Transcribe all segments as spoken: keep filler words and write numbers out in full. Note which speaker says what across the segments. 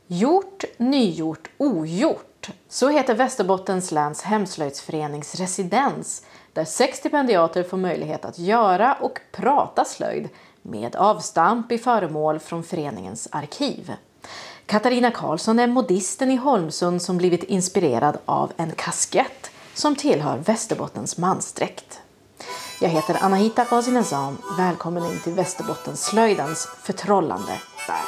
Speaker 1: Gjort, nygjort, ogjort. Så heter Västerbottens läns hemslöjdsförenings residens, där sex stipendiater får möjlighet att göra och prata slöjd med avstamp i föremål från föreningens arkiv. Katarina Karlsson är modisten i Holmsund som blivit inspirerad av en kaskett som tillhör Västerbottens mansdräkt. Jag heter Anahita Qasinezam. Välkommen in till Västerbottens slöjdens förtrollande värld.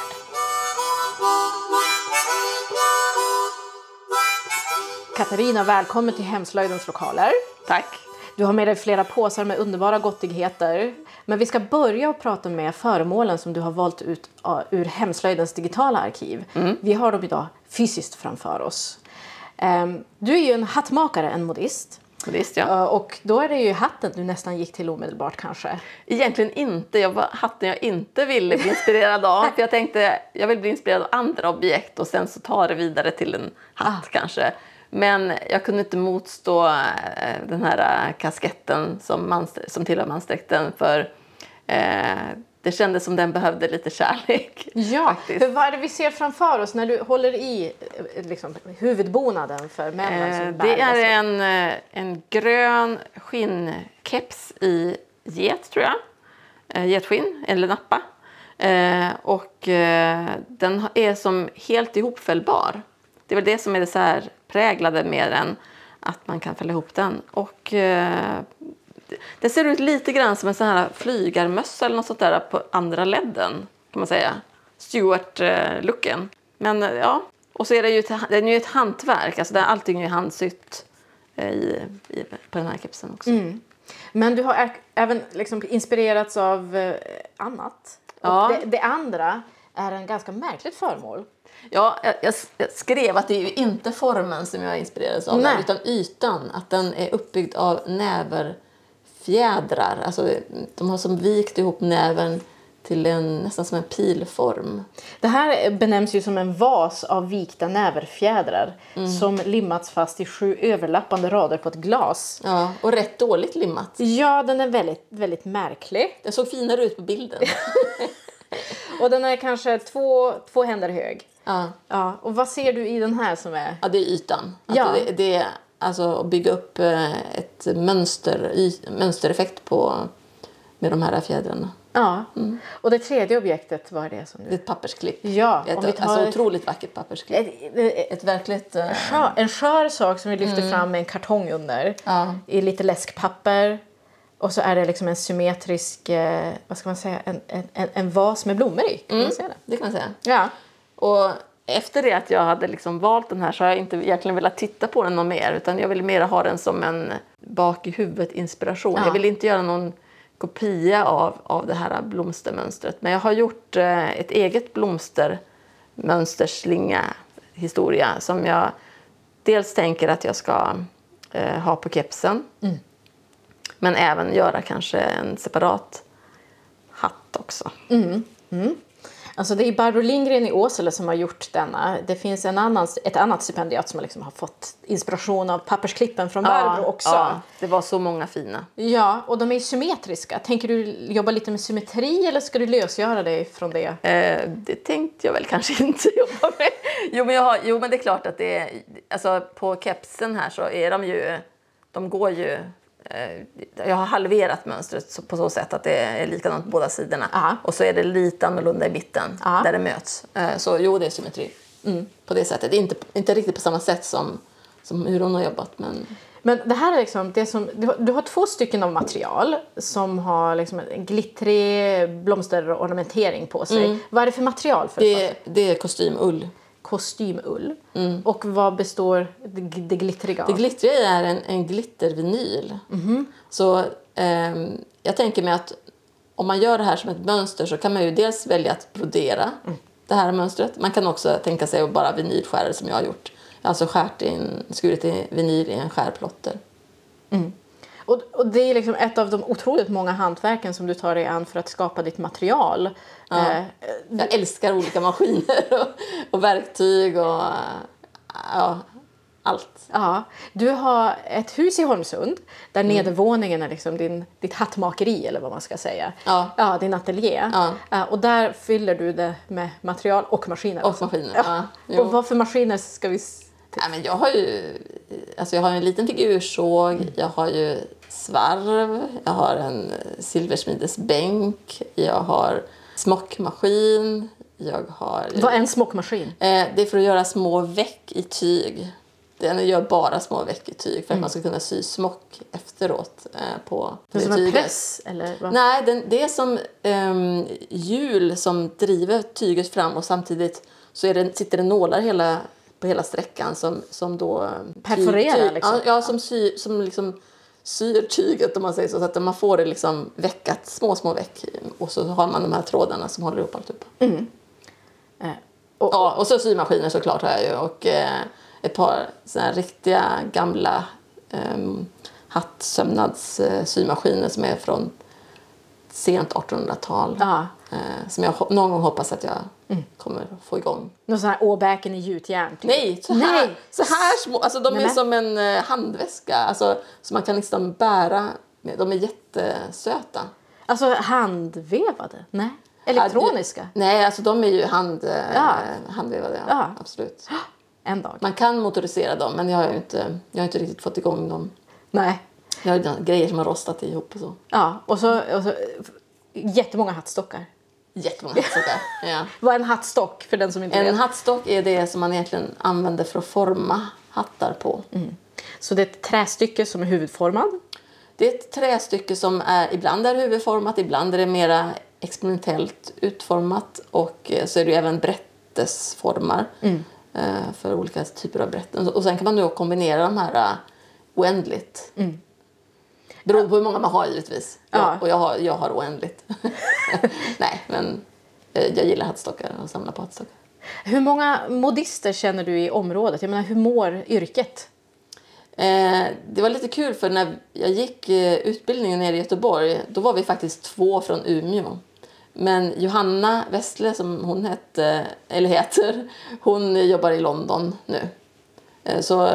Speaker 1: Katarina, välkommen till Hemslöjdens lokaler.
Speaker 2: Tack.
Speaker 1: Du har med dig flera påsar med underbara gottigheter. Men vi ska börja och prata med föremålen som du har valt ut ur Hemslöjdens digitala arkiv. Mm. Vi har dem idag fysiskt framför oss. Du är ju en hattmakare, en modist.
Speaker 2: Modist, ja.
Speaker 1: Och då är det ju hatten du nästan gick till omedelbart kanske.
Speaker 2: Egentligen inte. Jag var hatten jag inte ville bli inspirerad av. För jag tänkte, jag vill bli inspirerad av andra objekt och sen så tar det vidare till en hatt ah. kanske. Men jag kunde inte motstå den här kasketten som, manst- som tillhör mansdräkten, för eh, det kändes som den behövde lite kärlek.
Speaker 1: Ja, för vad är det vi ser framför oss när du håller i liksom, huvudbonaden för männen?
Speaker 2: Eh, det är en, en grön skinnkeps i get, tror jag. Eh, getskinn eller nappa. Eh, och eh, den är som helt ihopfällbar. Det är väl det som är det så här präglade med den, att man kan fälla ihop den. Och eh, det ser ut lite grann som en sån här flygarmössa eller något sånt där på andra ledden, kan man säga. Stuart-looken. Men ja, och så är det ju ett, det är ju ett hantverk. Alltså det är allting är ju handsytt i, i, på den här kepsen också. Mm.
Speaker 1: Men du har även liksom inspirerats av eh, annat. Ja. Och det, det andra är en ganska märkligt föremål.
Speaker 2: Ja, jag, jag skrev att det är ju inte formen som jag inspirerades av, där, utan ytan. Att den är uppbyggd av näverfjädrar. Alltså, de har som vikt ihop näven till en, nästan som en pilform.
Speaker 1: Det här benämns ju som en vas av vikta näverfjädrar mm. som limmats fast i sju överlappande rader på ett glas.
Speaker 2: Ja, och rätt dåligt limmat.
Speaker 1: Ja, den är väldigt, väldigt märklig.
Speaker 2: Den såg finare ut på bilden.
Speaker 1: Och den är kanske två, två händer hög.
Speaker 2: Ja.
Speaker 1: Ja. Och vad ser du i den här som är?
Speaker 2: Ja, det är ytan.
Speaker 1: Ja.
Speaker 2: Alltså det, det är alltså att bygga upp ett mönster, mönstereffekt på, med de här fjädrarna.
Speaker 1: Ja, mm. Och det tredje objektet, vad är det som du...
Speaker 2: Det är ett pappersklipp.
Speaker 1: Ja,
Speaker 2: ett,
Speaker 1: om vi tar...
Speaker 2: alltså otroligt vackert pappersklipp. Ett, ett, ett verkligt... Uh...
Speaker 1: Skör, en skör sak som vi lyfter mm. fram med en kartong under. Ja. I lite läskpapper. Och så är det liksom en symmetrisk, eh, vad ska man säga, en, en, en vas med blommor i. Kan
Speaker 2: mm.
Speaker 1: man säga det?
Speaker 2: Det kan man säga.
Speaker 1: Ja.
Speaker 2: Och efter det att jag hade liksom valt den här så har jag inte egentligen velat titta på den någon mer. Utan jag vill mer ha den som en bak i huvudet inspiration. Ja. Jag vill inte göra någon kopia av, av det här blomstermönstret. Men jag har gjort eh, ett eget blomstermönsterslinga historia. Som jag dels tänker att jag ska eh, ha på kepsen. Mm. Men även göra kanske en separat hatt också.
Speaker 1: Mm. Mm. Alltså det är Barbro Lindgren i Åsele som har gjort denna. Det finns en annan, ett annat stipendiat som liksom har fått inspiration av pappersklippen från Barbro ja, också. Ja,
Speaker 2: det var så många fina.
Speaker 1: Ja, och de är symmetriska. Tänker du jobba lite med symmetri eller ska du lösgöra dig från det?
Speaker 2: Eh, det tänkte jag väl kanske inte jobba med. Jo men, jag har, jo, men det är klart att det är... Alltså på kepsen här så är de ju... De går ju... Jag har halverat mönstret på så sätt att det är likadant på båda sidorna. Aha. Och så är det lite annorlunda i mitten. Aha. Där det möts. Så jo, det är symmetri. Mm. På det sättet. Inte, inte riktigt på samma sätt som, som hur hon har jobbat. Men,
Speaker 1: men det här är liksom det som, du har, du har två stycken av material som har liksom en glittrig blomsterornamentering på sig. Mm. Vad är det för material? För
Speaker 2: det, det är kostymull.
Speaker 1: Kostymull. Mm. Och vad består det, det glittriga av?
Speaker 2: Det glittriga är en, en glittervinyl. Mm. Så eh, jag tänker mig att om man gör det här som ett mönster så kan man ju dels välja att brodera mm. det här mönstret. Man kan också tänka sig att bara vinylskära som jag har gjort. Alltså skärt in, skurit in vinyl i en skärplotter.
Speaker 1: Mm. Och, och det är liksom ett av de otroligt många hantverken som du tar dig an för att skapa ditt material.
Speaker 2: Ja. Eh, jag älskar olika maskiner och, och verktyg och ja, allt.
Speaker 1: Ja, du har ett hus i Holmsund där mm. nedervåningen är liksom din, ditt hattmakeri eller vad man ska säga.
Speaker 2: Ja.
Speaker 1: Ja, din ateljé.
Speaker 2: Ja.
Speaker 1: Ja, och där fyller du det med material och maskiner.
Speaker 2: Och
Speaker 1: alltså.
Speaker 2: maskiner,
Speaker 1: ja.
Speaker 2: ja.
Speaker 1: Och vad för maskiner ska vi...
Speaker 2: Ja, men jag har ju alltså jag har en liten figursåg, mm. jag har ju svarv, jag har en silversmidesbänk, jag har smockmaskin, jag har...
Speaker 1: Vad är en smockmaskin?
Speaker 2: Eh, det är för att göra små veck i tyg. Den gör bara små veck i tyg för att mm. man ska kunna sy smock efteråt eh, på
Speaker 1: det, det
Speaker 2: som
Speaker 1: tyget. En press? Eller vad?
Speaker 2: Nej, den, det är som eh, hjul som driver tyget fram och samtidigt så är det, sitter det nålar hela, på hela sträckan som, som då...
Speaker 1: Perforerar
Speaker 2: tyg, tyg,
Speaker 1: liksom?
Speaker 2: Ja, ja som, sy, som liksom syr tyget om man säger så. Så att man får det liksom veckat, små små veck. Och så har man de här trådarna som håller ihop allt upp.
Speaker 1: Mm. Eh, och,
Speaker 2: ja, och så symaskiner såklart har jag ju. Och eh, ett par såna här riktiga gamla eh, hattsömnads eh, symaskiner som är från sent artonhundratal.
Speaker 1: Ja.
Speaker 2: Eh, som jag någon gång hoppas att jag mm. kommer få igång.
Speaker 1: Någon sån här åbäken i gjutjärn? Typ.
Speaker 2: Nej, så här, Nej. Så här små. Alltså de Nej, är men... som en eh, handväska. Alltså, så man kan liksom bära. De är jättesöta.
Speaker 1: Alltså handvevade? Nej. Elektroniska?
Speaker 2: Ja, du, nej, alltså de är ju hand,
Speaker 1: ja.
Speaker 2: eh, handvevade. Ja, ja. Absolut.
Speaker 1: En dag.
Speaker 2: Man kan motorisera dem, men jag har ju inte, jag har inte riktigt fått igång dem.
Speaker 1: Nej.
Speaker 2: Jag har ju grejer som har rostat ihop och så.
Speaker 1: Ja, och så, och så jättemånga hattstockar.
Speaker 2: Jättemånga hattstockar, ja.
Speaker 1: Vad är en hattstock för den som inte
Speaker 2: en
Speaker 1: vet?
Speaker 2: En hattstock är det som man egentligen använder för att forma hattar på.
Speaker 1: Mm. Så det är ett trästycke som är huvudformad?
Speaker 2: Det är ett trästycke som är, ibland är huvudformat, ibland är det mera experimentellt utformat. Och så är det ju även brättesformar mm. för olika typer av brätten. Och sen kan man då kombinera de här oändligt. Mm. Beroende på hur många man har givetvis.
Speaker 1: Ja.
Speaker 2: Jag, och jag har, jag har oändligt. Nej, men jag gillar hattstockar och samlar på hattstockar.
Speaker 1: Hur många modister känner du i området? Jag menar, hur mår yrket?
Speaker 2: Eh, det var lite kul för när jag gick eh, utbildningen nere i Göteborg, då var vi faktiskt två från Umeå. Men Johanna Westle som hon hette, eller heter, hon jobbar i London nu. Eh, så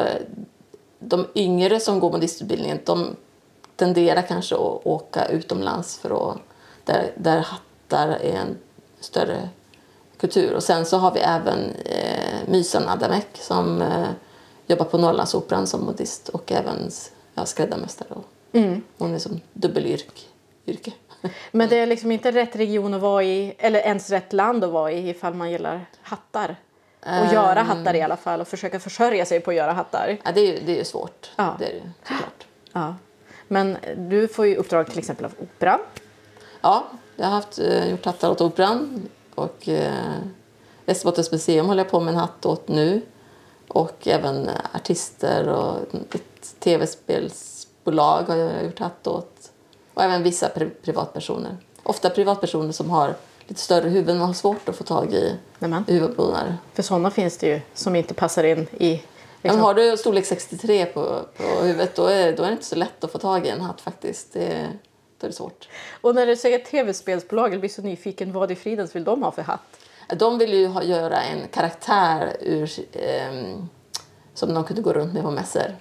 Speaker 2: de yngre som går modistutbildningen, de tenderar kanske att åka utomlands för att, där, där hattar är en större kultur. Och sen så har vi även eh, Mysan Adamek som eh, jobbar på Norrlandsoperan som modist och även ja, skräddarmästare. Mm. Hon är som dubbelyrke.
Speaker 1: Men det är liksom inte rätt region att vara i, eller ens rätt land att vara i ifall man gillar hattar. Och um, göra hattar i alla fall och försöka försörja sig på att göra hattar.
Speaker 2: Ja, det är ju, det är ju svårt.
Speaker 1: Ja.
Speaker 2: Det är ju såklart.
Speaker 1: Ja. Men du får ju uppdrag till exempel av Operan.
Speaker 2: Ja, jag har haft, gjort hattar åt Operan. Och eh, Västerbottens museum håller jag på med en hatt åt nu. Och även artister och ett tv-spelsbolag har jag gjort hatt åt. Och även vissa pri- privatpersoner. Ofta privatpersoner som har lite större huvuden och har svårt att få tag i huvudbonar.
Speaker 1: För sådana finns det ju som inte passar in i... Liksom.
Speaker 2: Men har du storlek sextiotre på, på huvudet då är, då är det inte så lätt att få tag i en hatt faktiskt. Det, då är det svårt.
Speaker 1: Och när du säger tv-spelsbolag, jag blir så nyfiken, vad i fridens vill de ha för hatt?
Speaker 2: De vill ju ha, göra en karaktär ur, eh, som de kunde gå runt med på mässor.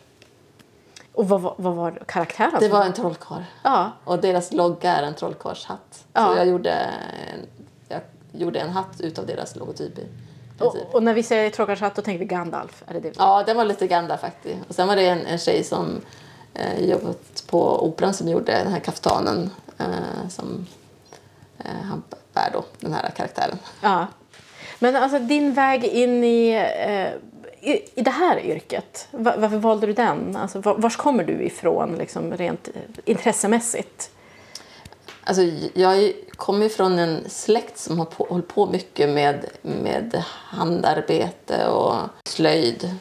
Speaker 1: Och vad, vad, vad var karaktären?
Speaker 2: Det var en trollkarl.
Speaker 1: Ja.
Speaker 2: Och deras logga är en trollkarlshatt.
Speaker 1: Ja.
Speaker 2: Så jag gjorde, en, jag gjorde en hatt utav deras logotyp.
Speaker 1: Och, och när vi säger trollkarlshatt då tänker vi Gandalf. Är det det?
Speaker 2: Ja, den var lite Gandalf faktiskt. Och sen var det en, en tjej som eh, jobbat på Operan som gjorde den här kaftanen eh, som eh, han bär då, den här karaktären.
Speaker 1: Ja. Men alltså din väg in i, eh, i, i det här yrket, var, varför valde du den? Alltså, var, vars kommer du ifrån liksom, rent intressemässigt?
Speaker 2: Alltså, jag kommer från en släkt som har på, hållit på mycket med, med handarbete och slöjd.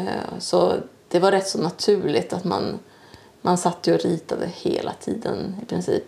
Speaker 2: Så det var rätt så naturligt att man, man satt och ritade hela tiden i princip.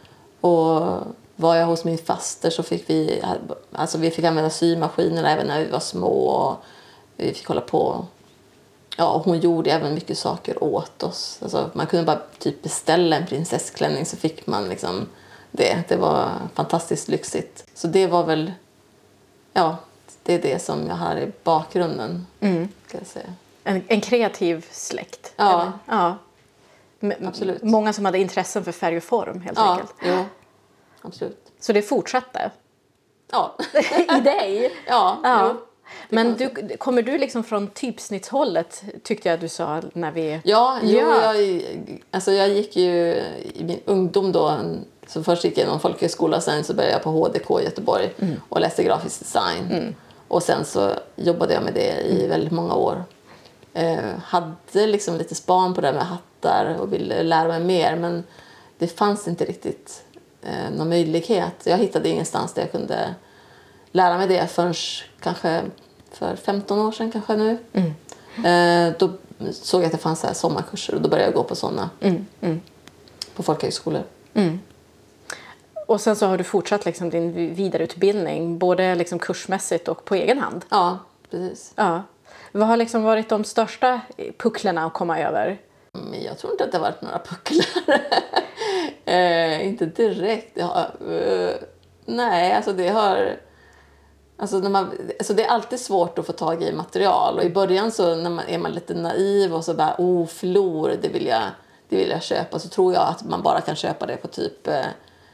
Speaker 2: Och var jag hos min faster så fick vi, alltså vi fick använda symaskiner även när vi var små. Och vi fick hålla på. Ja, hon gjorde även mycket saker åt oss. Alltså, man kunde bara typ beställa en prinsessklänning så fick man liksom det. Det var fantastiskt lyxigt. Så det var väl, ja, det är det som jag har i bakgrunden,
Speaker 1: mm.
Speaker 2: kan jag säga.
Speaker 1: En, en kreativ släkt.
Speaker 2: Ja.
Speaker 1: Eller? Ja. M-
Speaker 2: Absolut.
Speaker 1: Många som hade intressen för färg och form helt
Speaker 2: Ja,
Speaker 1: enkelt.
Speaker 2: jo. Absolut.
Speaker 1: Så det fortsatte
Speaker 2: Ja.
Speaker 1: i dig?
Speaker 2: Ja,
Speaker 1: Ja.
Speaker 2: jo.
Speaker 1: Men du, kommer du liksom från typsnittshållet, tyckte jag du sa när vi...
Speaker 2: Ja, jo,
Speaker 1: Ja.
Speaker 2: Jag, alltså jag gick ju i min ungdom då, så först gick jag inom folkhögskola, sen så började jag på H D K i Göteborg mm. och läste grafisk design. Mm. Och sen så jobbade jag med det i mm. väldigt många år. Eh, hade liksom lite span på det med hattar och ville lära mig mer, men det fanns inte riktigt eh, någon möjlighet. Jag hittade ingenstans där jag kunde lära mig det förrän kanske för femton år sedan kanske nu. Mm. Eh, då såg jag att det fanns så här sommarkurser och då började jag gå på sådana
Speaker 1: mm. Mm.
Speaker 2: på folkhögskolor.
Speaker 1: Mm. Och sen så har du fortsatt liksom din vidareutbildning både liksom kursmässigt och på egen hand.
Speaker 2: Ja, precis.
Speaker 1: Ja. Vad har liksom varit de största pucklarna att komma över?
Speaker 2: Men jag tror inte att det har varit några pucklar. eh, inte direkt. Det har, eh, nej, alltså det har... Alltså, när man, alltså det är alltid svårt att få tag i material. Och i början så när man, är man lite naiv och så bara, oh, flor, det vill jag, det vill jag köpa. Så tror jag att man bara kan köpa det på typ eh,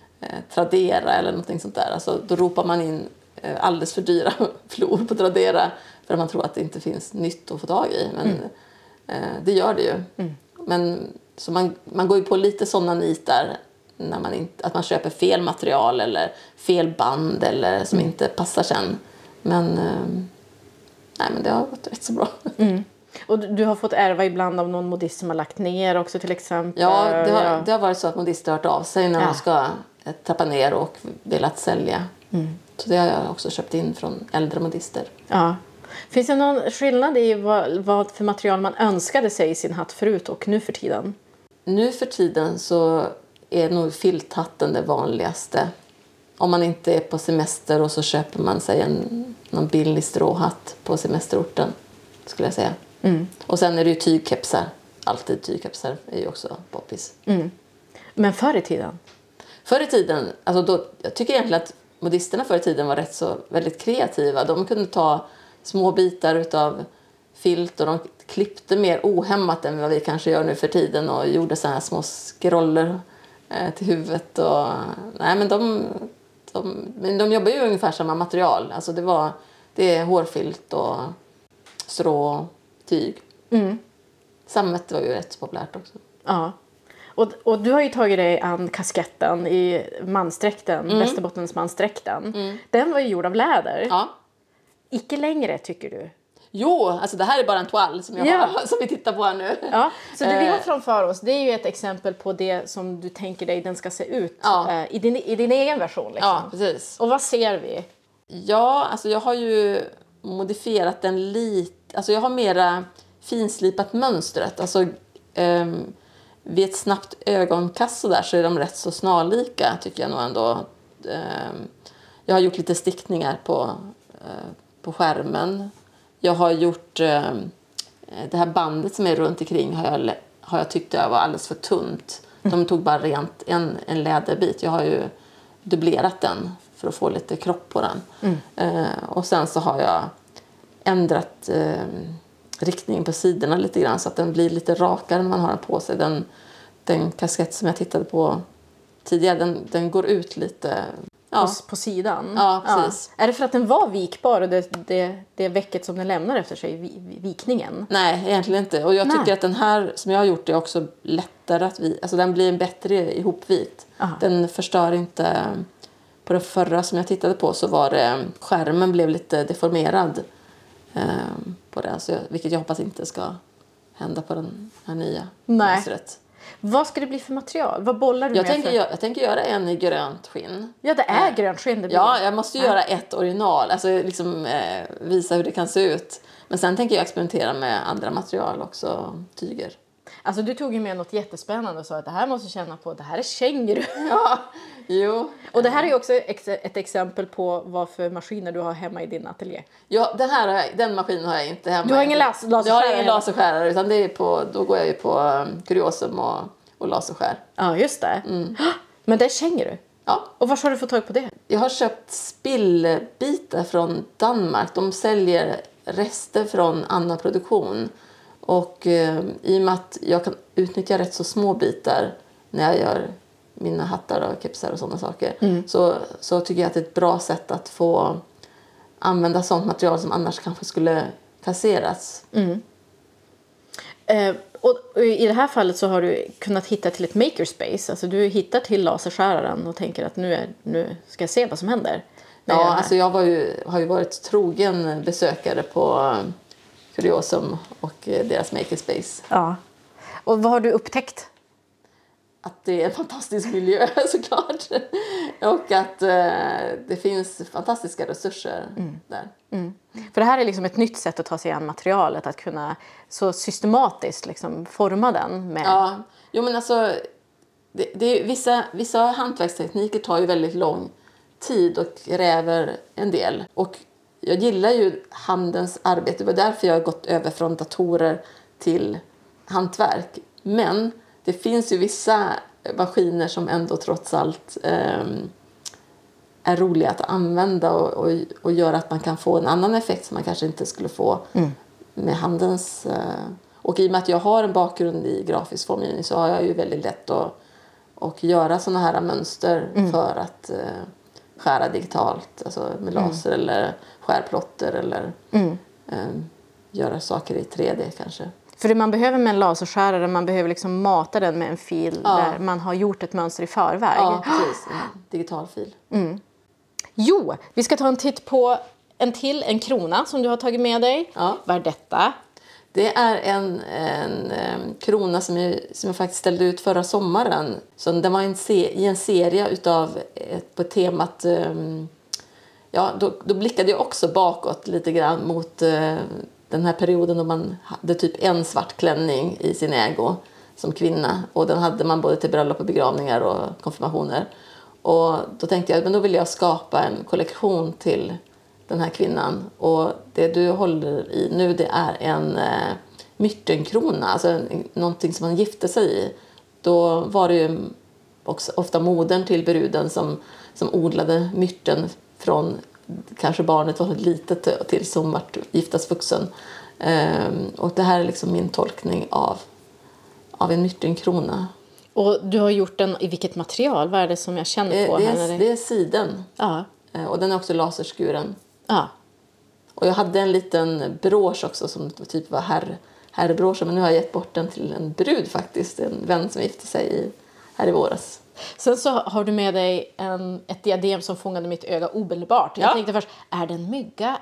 Speaker 2: Tradera eller någonting sånt där. Alltså, då ropar man in eh, alldeles för dyra flor på Tradera. För att man tror att det inte finns nytt att få tag i. Men mm. eh, det gör det ju. Mm. Men, så man, man går ju på lite sådana nitar. När man inte, att man köper fel material eller fel band eller som mm. inte passar sen. Men, eh, nej, men det har gått rätt så bra.
Speaker 1: Mm. Och du har fått ärva ibland av någon modist som har lagt ner också till exempel?
Speaker 2: Ja, det har, ja. Det har varit så att modister har hört av sig när ja. de ska trappa ner och velat sälja. Mm. Så det har jag också köpt in från äldre modister.
Speaker 1: Ja. Finns det någon skillnad i vad, vad för material man önskade sig i sin hatt förut och nu för tiden?
Speaker 2: Nu för tiden så är nog filthatten det vanligaste. Om man inte är på semester och så köper man sig en, någon billig stråhatt på semesterorten, skulle jag säga. Mm. Och sen är det ju tygkepsar. Alltid tygkepsar är ju också poppis. Mm.
Speaker 1: Men förr i tiden?
Speaker 2: Förr i tiden, alltså då, jag tycker egentligen att modisterna förr i tiden var rätt så väldigt kreativa. De kunde ta små bitar utav filt och de klippte mer ohämmat än vad vi kanske gör nu för tiden och gjorde så här små scroller eh, till huvudet. Och, nej, men de, de, men de jobbar ju ungefär samma material. Alltså det, var, det är hårfilt och strå, tyg. Mm. Sammet var ju rätt populärt också.
Speaker 1: Ja. Och, och du har ju tagit dig an kasketten i mansdräkten, mm. Västerbottens mansdräkten. Mm. Den var ju gjord av läder.
Speaker 2: Ja.
Speaker 1: Icke längre, tycker du?
Speaker 2: Jo, alltså det här är bara en toal som, jag ja. har, som vi tittar på här nu.
Speaker 1: Ja, så det vi har framför oss, det är ju ett exempel på det som du tänker dig den ska se ut
Speaker 2: ja.
Speaker 1: eh, i, din, i din egen version. Liksom.
Speaker 2: Ja, precis.
Speaker 1: Och vad ser vi?
Speaker 2: Ja, alltså jag har ju modifierat den lite. Alltså jag har mera finslipat mönstret. Alltså um, vid ett snabbt ögonkast så där så är de rätt så snarlika, tycker jag nog ändå. Um, jag har gjort lite stickningar på, uh, på skärmen. Jag har gjort uh, det här bandet som är runt omkring har jag, har jag tyckt var alldeles för tunt. De tog bara rent en, en läderbit. Jag har ju dubblerat den för att få lite kropp på den. Mm. Uh, och sen så har jag ändrat uh, riktningen på sidorna lite grann så att den blir lite rakare när man har den på sig. Den, den kaskett som jag tittade på tidigare, den, den går ut lite... Ja.
Speaker 1: På, på sidan?
Speaker 2: Ja, precis.
Speaker 1: Ja. Är det för att den var vikbar och det, det, det vecket som den lämnar efter sig, vikningen?
Speaker 2: Nej, egentligen inte. Och jag
Speaker 1: Nej.
Speaker 2: tycker att den här som jag har gjort är också lättare att vi, alltså den blir en bättre ihopvikt. Aha. Den förstör inte... På den förra som jag tittade på så var det... Skärmen blev lite deformerad eh, på den. Så jag, vilket jag hoppas inte ska hända på den här nya.
Speaker 1: Nej.
Speaker 2: Mönstret.
Speaker 1: Vad ska det bli för material? Vad bollar du
Speaker 2: jag
Speaker 1: med
Speaker 2: tänker,
Speaker 1: för?
Speaker 2: Jag, jag tänker göra en i grönt skinn.
Speaker 1: Ja, det är äh, grönt skinn. Det blir.
Speaker 2: Ja, jag måste ju ja. göra ett original. Alltså liksom eh, visa hur det kan se ut. Men sen tänker jag experimentera med andra material också. Tyger.
Speaker 1: Alltså du tog ju med något jättespännande och sa att det här måste känna på. Det här är känguru.
Speaker 2: Ja, jo.
Speaker 1: Och det här är ju också ett exempel på vad för maskiner du har hemma i din ateljé.
Speaker 2: Ja, den här den maskinen har jag inte hemma.
Speaker 1: Du har ingen las- laserskärare?
Speaker 2: Jag har ingen laserskärare utan det är på, då går jag ju på um, kuriosum och, och laserskär.
Speaker 1: Ja, just det. Mm. Men det är känguru?
Speaker 2: Ja.
Speaker 1: Och var har du fått tag på det?
Speaker 2: Jag har köpt spillbitar från Danmark. De säljer rester från annan produktion. Och eh, i och med att jag kan utnyttja rätt så små bitar när jag gör mina hattar och kepsar och sådana saker. Mm. Så, så tycker jag att det är ett bra sätt att få använda sånt material som annars kanske skulle kasseras.
Speaker 1: Mm. Eh, och i det här fallet så har du kunnat hitta till ett makerspace. Alltså du hittar till laserskäraren och tänker att nu, är, nu ska jag se vad som händer.
Speaker 2: Ja, jag alltså jag var ju, har ju varit trogen besökare på Kuriosum och deras makerspace.
Speaker 1: Ja. Och vad har du upptäckt?
Speaker 2: Att det är en fantastisk miljö såklart. Och att eh, det finns fantastiska resurser mm. där.
Speaker 1: Mm. För det här är liksom ett nytt sätt att ta sig an materialet. Att kunna så systematiskt liksom forma den. Med...
Speaker 2: Ja, jo men alltså det, det är, vissa, vissa hantverkstekniker tar ju väldigt lång tid och kräver en del. Och jag gillar ju handens arbete. Det var därför jag har gått över från datorer till hantverk. Men det finns ju vissa maskiner som ändå trots allt eh, är roliga att använda och, och, och gör att man kan få en annan effekt som man kanske inte skulle få mm. med handens... Eh, och i och med att jag har en bakgrund i grafisk formgivning så har jag ju väldigt lätt att och göra såna här mönster mm. för att eh, skära digitalt, alltså med laser mm. eller skärplotter eller mm. eh, göra saker i tre D kanske.
Speaker 1: För det man behöver med en laserskärare, man behöver liksom mata den med en fil ja. Där man har gjort ett mönster i förväg.
Speaker 2: Ja, precis. En digital fil.
Speaker 1: Mm. Jo, vi ska ta en titt på en till, en krona som du har tagit med dig.
Speaker 2: Ja.
Speaker 1: Vad är detta?
Speaker 2: Det är en, en, en krona som jag, som jag faktiskt ställde ut förra sommaren. Så den var en se, i en serie utav ett, på temat... Um, ja, då, då blickade jag också bakåt lite grann mot... Uh, den här perioden då man hade typ en svart klänning i sin ägo som kvinna. Och den hade man både till bröllop och begravningar och konfirmationer. Och då tänkte jag, men då vill jag skapa en kollektion till den här kvinnan. Och det du håller i nu, det är en eh, myrtenkrona. Alltså en, någonting som man gifte sig i. Då var det ju också ofta modern till bruden som, som odlade myrten från... Kanske barnet var litet tills hon var giftasvuxen. Ehm, och det här är liksom min tolkning av, av en myrtenkrona.
Speaker 1: Och du har gjort den i vilket material? Vad är det som jag känner på?
Speaker 2: Det
Speaker 1: här
Speaker 2: är,
Speaker 1: det...
Speaker 2: det är siden.
Speaker 1: Ja.
Speaker 2: Ehm, och den är också laserskuren.
Speaker 1: Ja.
Speaker 2: Och jag hade en liten brosch också som typ var herr, herrbrosch. Men nu har jag gett bort den till en brud faktiskt. En vän som gifte sig i, här i våras.
Speaker 1: Sen så har du med dig en, ett diadem som fångade mitt öga omedelbart. Jag
Speaker 2: ja.
Speaker 1: tänkte först, är det en mygga?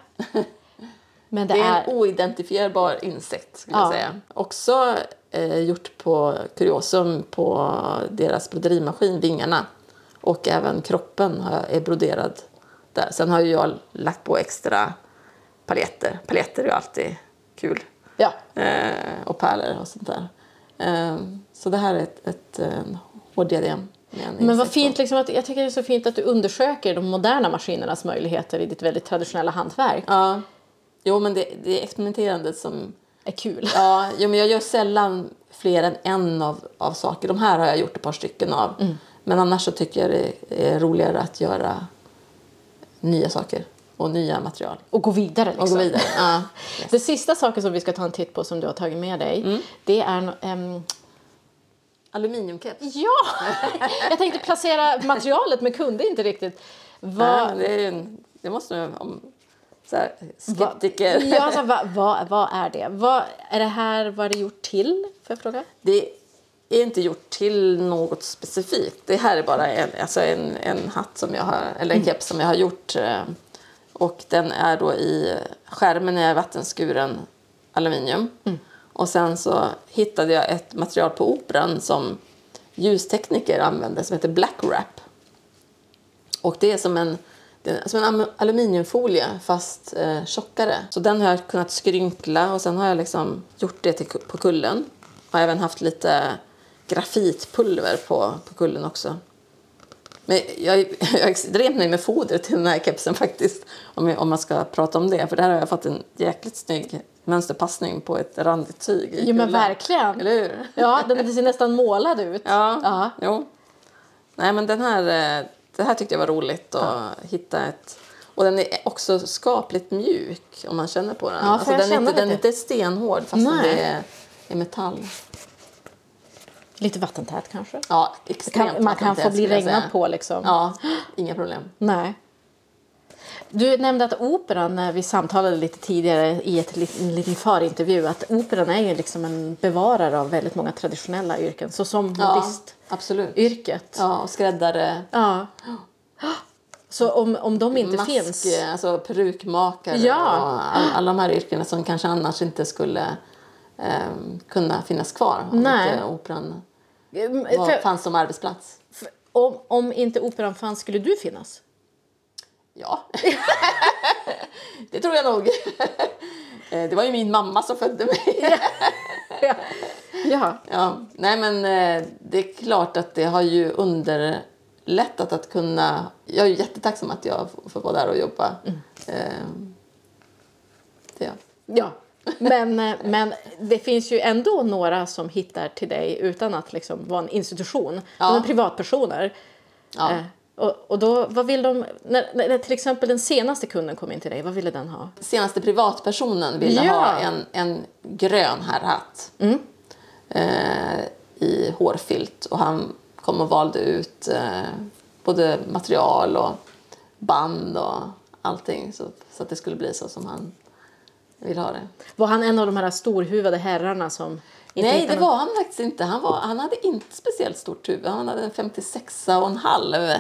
Speaker 1: Men
Speaker 2: det, det är en oidentifierbar insekt skulle ja. jag säga. Också eh, gjort på Kuriosum på deras broderimaskin, vingarna. Och även kroppen är broderad där. Sen har ju jag lagt på extra paljetter. Paljetter är ju alltid kul.
Speaker 1: Ja.
Speaker 2: Eh, och pärlor och sånt där. Eh, så det här är ett, ett, ett hårddiadem.
Speaker 1: Men vad fint, liksom, att, jag tycker det är så fint att du undersöker de moderna maskinernas möjligheter i ditt väldigt traditionella hantverk.
Speaker 2: Ja, jo men det, det är experimenterandet som
Speaker 1: är kul.
Speaker 2: Ja, jo, men jag gör sällan fler än en av, av saker. De här har jag gjort ett par stycken av. Mm. Men annars så tycker jag det är roligare att göra nya saker och nya material.
Speaker 1: Och gå vidare liksom.
Speaker 2: Och gå vidare, ja.
Speaker 1: Yes. Det sista saken som vi ska ta en titt på som du har tagit med dig, mm. det är... Um,
Speaker 2: aluminiumkeps.
Speaker 1: Ja! Jag tänkte placera materialet men kunde inte riktigt.
Speaker 2: Vad... Nej, det, är en, det måste om så här, skeptiker.
Speaker 1: Va, ja, alltså, vad va, va är det? Vad är det här, vad är det gjort till? Får jag fråga?
Speaker 2: Det är inte gjort till något specifikt. Det här är bara en, alltså en, en hatt som jag har, eller en keps som jag har gjort. Och den är då i skärmen är vattenskuren aluminium. Mm. Och sen så hittade jag ett material på Operan som ljustekniker använder som heter Black Wrap. Och det är som en, det är som en aluminiumfolie fast eh, tjockare. Så den har jag kunnat skrynkla och sen har jag liksom gjort det till, på kullen. Och även haft lite grafitpulver på, på kullen också. Men jag, jag är extremt nöjd med foder till den här kepsen faktiskt. Om, jag, om man ska prata om det. För där har jag fått en jäkligt snygg mönsterpassning på ett randigt tyg.
Speaker 1: Jo men verkligen.
Speaker 2: Eller hur?
Speaker 1: Ja, den ser nästan målad ut.
Speaker 2: Ja,
Speaker 1: ja.
Speaker 2: Jo. Nej men den här, det här tyckte jag var roligt att ja. hitta ett. Och den är också skapligt mjuk om man känner på den.
Speaker 1: Ja,
Speaker 2: alltså,
Speaker 1: jag
Speaker 2: den, är inte,
Speaker 1: lite.
Speaker 2: den är inte stenhård fast det är, är metall.
Speaker 1: Lite vattentät kanske?
Speaker 2: Ja, extremt
Speaker 1: kan, Man kan få bli regnad på liksom.
Speaker 2: Ja, inga problem.
Speaker 1: Nej. Du nämnde att operan, när vi samtalade lite tidigare i ett, en liten förintervju, att operan är ju liksom en bevarare av väldigt många traditionella yrken. Så som modistyrket.
Speaker 2: Ja, ja, och skräddare.
Speaker 1: Ja. Så om, om de inte
Speaker 2: Mask,
Speaker 1: finns...
Speaker 2: alltså perukmakare
Speaker 1: Ja.
Speaker 2: och all, alla de här yrkena som kanske annars inte skulle eh, kunna finnas kvar. Om
Speaker 1: Nej.
Speaker 2: inte operan var,
Speaker 1: För,
Speaker 2: fanns som arbetsplats.
Speaker 1: för, om, om inte operan fanns, skulle du finnas?
Speaker 2: Ja, det tror jag nog. Det var ju min mamma som födde mig.
Speaker 1: Ja. Ja.
Speaker 2: Ja. Nej, men det är klart att det har ju underlättat att kunna... Jag är ju jättetacksam att jag får vara där och jobba. Mm. Det.
Speaker 1: Ja. Men, men det finns ju ändå några som hittar till dig utan att liksom vara en institution.
Speaker 2: Ja.
Speaker 1: De är privatpersoner.
Speaker 2: Ja.
Speaker 1: Eh, och, och då, vad vill de... När, när till exempel den senaste kunden kom in till dig, vad ville den ha?
Speaker 2: Senaste privatpersonen ville
Speaker 1: Ja.
Speaker 2: ha en, en grön herrhatt.
Speaker 1: Mm.
Speaker 2: Eh, I hårfilt. Och han kom och valde ut eh, både material och band och allting. Så, så att det skulle bli så som han vill ha det.
Speaker 1: Var han en av de här storhuvade herrarna som... Inte
Speaker 2: Nej,
Speaker 1: hittar
Speaker 2: det
Speaker 1: någon-
Speaker 2: var han faktiskt inte. Han, var, han hade inte speciellt stort huvud. Han hade en femtiosex och en halv.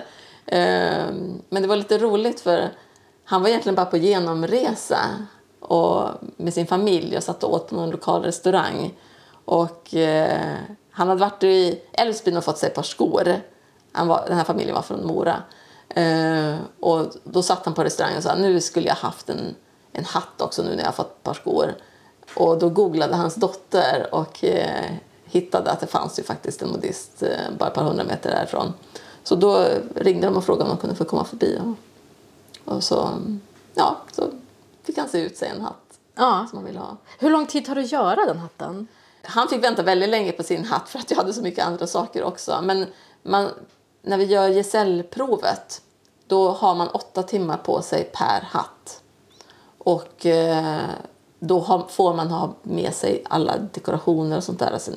Speaker 2: Ehm, men det var lite roligt för han var egentligen bara på genomresa och med sin familj och satt och åt på någon lokal restaurang. Och eh, han hade varit i Älvsbyn och fått sig ett par skor. Han var, den här familjen var från Mora. Ehm, och då satt han på restaurangen och sa, nu skulle jag haft en, en hatt också nu när jag har fått ett par skor. Och då googlade hans dotter och eh, hittade att det fanns ju faktiskt en modist eh, bara ett par hundra meter därifrån. Så då ringde de och frågade om de kunde få komma förbi. Och, och så, ja, så fick han se ut sig en hatt
Speaker 1: Ja.
Speaker 2: som han ville ha.
Speaker 1: Hur lång tid tar det att göra den hatten?
Speaker 2: Han fick vänta väldigt länge på sin hatt för att jag hade så mycket andra saker också. Men man, när vi gör gesällprovet då har man åtta timmar på sig per hatt. Och... Eh, Då har, får man ha med sig alla dekorationer och sånt där alltså,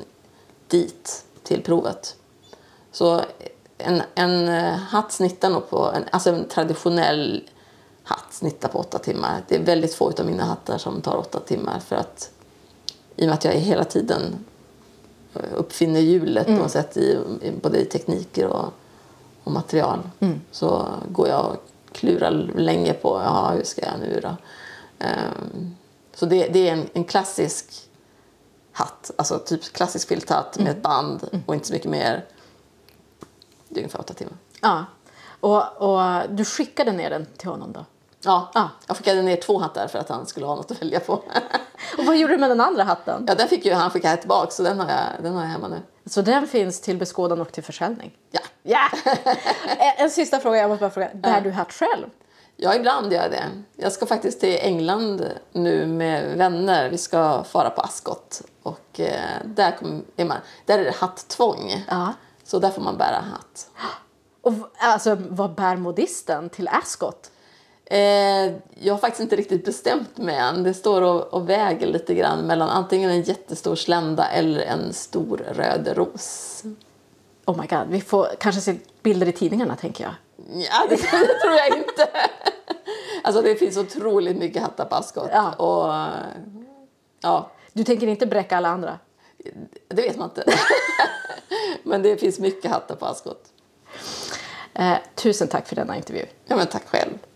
Speaker 2: dit till provet. Så en, en hatt snittar nog på, en, alltså en traditionell hatt snittar på åtta timmar. Det är väldigt få av mina hattar som tar åtta timmar för att i och med att jag hela tiden uppfinner hjulet mm. på något sätt i, i, både i tekniker och, och material mm. så går jag och klurar länge på ja, hur ska jag nu då? Um, Så det, det är en, en klassisk hatt, alltså typ klassisk filthatt mm. med ett band mm. och inte så mycket mer. Det är ungefär åtta timmar.
Speaker 1: Ja, och, och du skickade ner den till honom då?
Speaker 2: Ja,
Speaker 1: ja.
Speaker 2: Jag skickade ner två hattar för att han skulle ha något att välja på.
Speaker 1: Och vad gjorde du med den andra hatten?
Speaker 2: Ja, den fick ju han skicka tillbaka så den har, jag, den har jag hemma nu.
Speaker 1: Så den finns till beskådan och till försäljning?
Speaker 2: Ja.
Speaker 1: Ja. En sista fråga, jag måste bara fråga. Bär ja. du hatt själv?
Speaker 2: Ja, ibland gör jag det. Jag ska faktiskt till England nu med vänner. Vi ska fara på Ascot. Och eh, där, kom, är man, där är det hattvång.
Speaker 1: Ja.
Speaker 2: Så där får man bära hatt.
Speaker 1: Och alltså, vad bär modisten till Ascot?
Speaker 2: Eh, jag har faktiskt inte riktigt bestämt mig än. Det står och, och väger lite grann mellan antingen en jättestor slända eller en stor röd ros.
Speaker 1: Oh my god, vi får kanske se bilder i tidningarna tänker jag.
Speaker 2: Ja, det, det tror jag inte. Alltså det finns otroligt mycket hattar på Ascot.
Speaker 1: Ja.
Speaker 2: Och, ja.
Speaker 1: Du tänker inte bräcka alla andra?
Speaker 2: Det vet man inte. Men det finns mycket hattar på Ascot.
Speaker 1: Eh, tusen tack för denna intervju.
Speaker 2: Ja, men tack själv.